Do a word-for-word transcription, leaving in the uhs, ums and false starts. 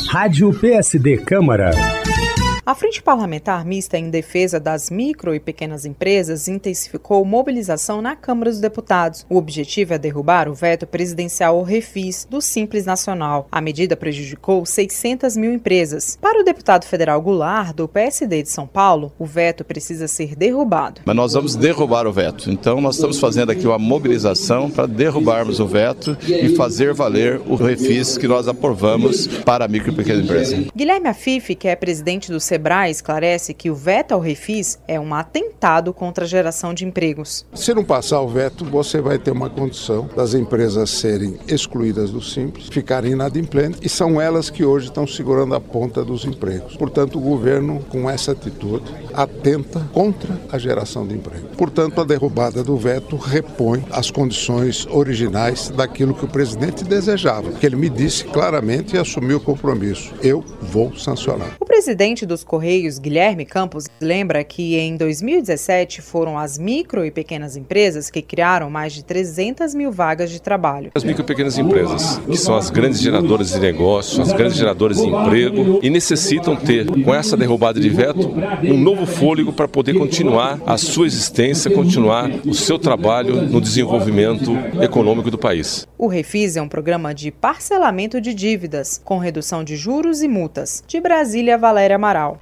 Rádio P S D Câmara. A Frente Parlamentar Mista em Defesa das Micro e Pequenas Empresas intensificou mobilização na Câmara dos Deputados. O objetivo é derrubar o veto presidencial ao refis do Simples Nacional. A medida prejudicou seiscentas mil empresas. Para o deputado federal Goulart, do P S D de São Paulo, o veto precisa ser derrubado. Mas nós vamos derrubar o veto. Então nós estamos fazendo aqui uma mobilização para derrubarmos o veto e fazer valer o refis que nós aprovamos para a micro e pequena empresa. Guilherme Afife, que é presidente do Sebrae, esclarece que o veto ao refis é um atentado contra a geração de empregos. Se não passar o veto, você vai ter uma condição das empresas serem excluídas do Simples, ficarem inadimplentes, e são elas que hoje estão segurando a ponta dos empregos. Portanto, o governo, com essa atitude, atenta contra a geração de emprego. Portanto, a derrubada do veto repõe as condições originais daquilo que o presidente desejava, que ele me disse claramente e assumiu o compromisso. Eu vou sancionar. O presidente dos Correios, Guilherme Campos, lembra que em dois mil e dezessete foram as micro e pequenas empresas que criaram mais de trezentas mil vagas de trabalho. As micro e pequenas empresas, que são as grandes geradoras de negócio, as grandes geradoras de emprego, e necessitam ter, com essa derrubada de veto, um novo fôlego para poder continuar a sua existência, continuar o seu trabalho no desenvolvimento econômico do país. O Refis é um programa de parcelamento de dívidas, com redução de juros e multas. De Brasília, Valéria Amaral.